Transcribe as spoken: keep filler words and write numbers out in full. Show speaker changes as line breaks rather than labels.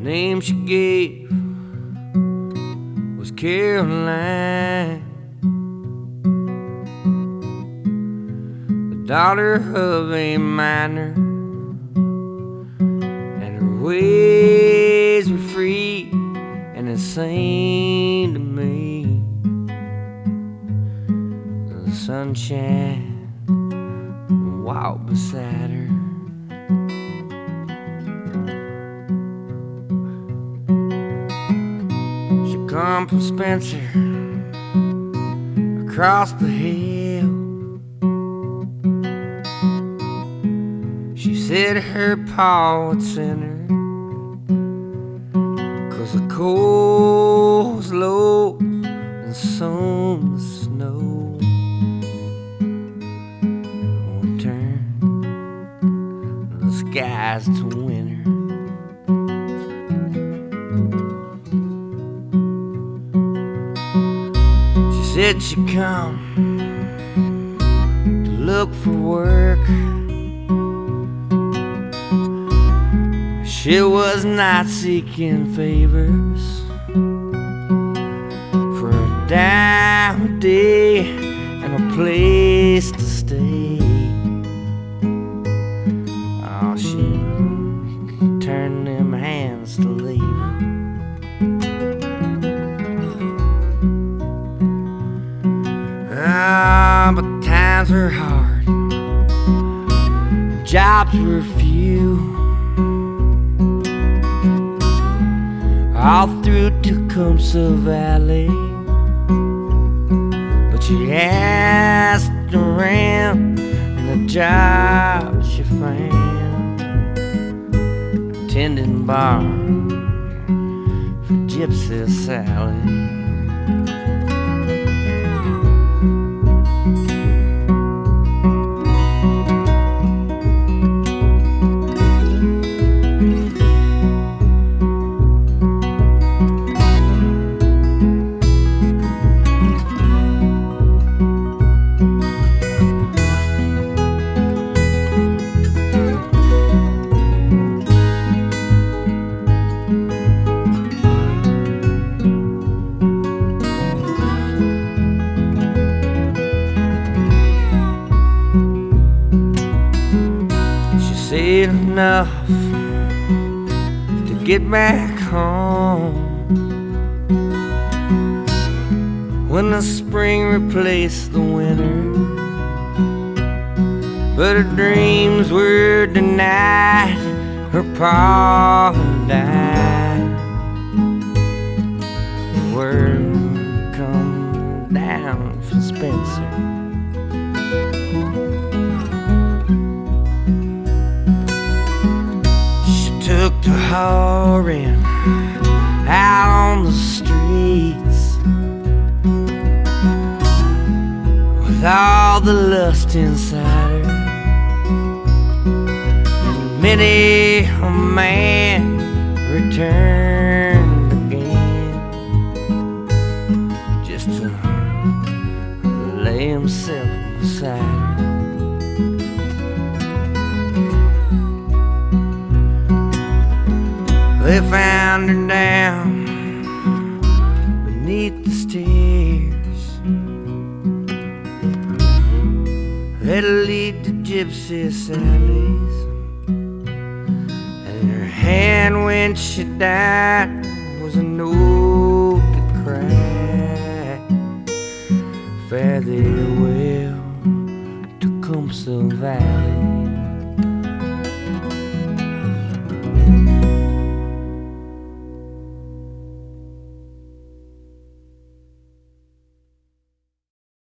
name she gave was Caroline, the daughter of a miner, and her ways were free, and it seemed to me the sunshine walked beside her. She come from Spencer, across the hill. She said her pa would send her, 'cause the cold was low and soon the snow won't turn the skies to winter. She said she'd come to look for work. She was not seeking favors for a dime a day and a place to stay. Oh, she could turn them hands to labor. Ah, but times were hard, jobs were few. All through Tecumseh Valley, but she asked around, and the job she found tending bar for Gypsy Sally. Said enough to get back home when the spring replaced the winter, but her dreams were denied. Her pa died. Word come down from Spencer. Took to whoring out on the streets with all the lust inside her, and many a man returned again just to lay himself beside her. They found her down beneath the stairs that lead to Gypsy Sally's, and in her hand when she died was a note that cried, "Fare thee well, Tecumseh Valley."